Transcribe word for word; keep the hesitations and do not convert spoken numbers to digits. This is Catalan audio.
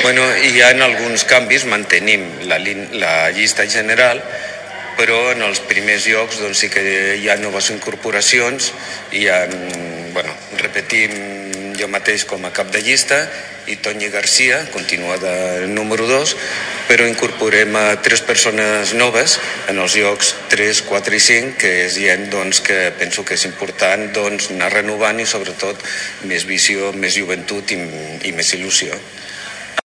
Bueno, hi ha alguns canvis, mantenim la, la llista general, però en els primers llocs doncs, sí que hi ha noves incorporacions, hi ha, bueno, repetim jo mateix com a cap de llista, i Toni Garcia continua de número dos, però incorporem a tres persones noves en els llocs tres, quatre i cinc, que és gent doncs, que penso que és important doncs, anar renovant i sobretot més visió, més joventut i, i més il·lusió.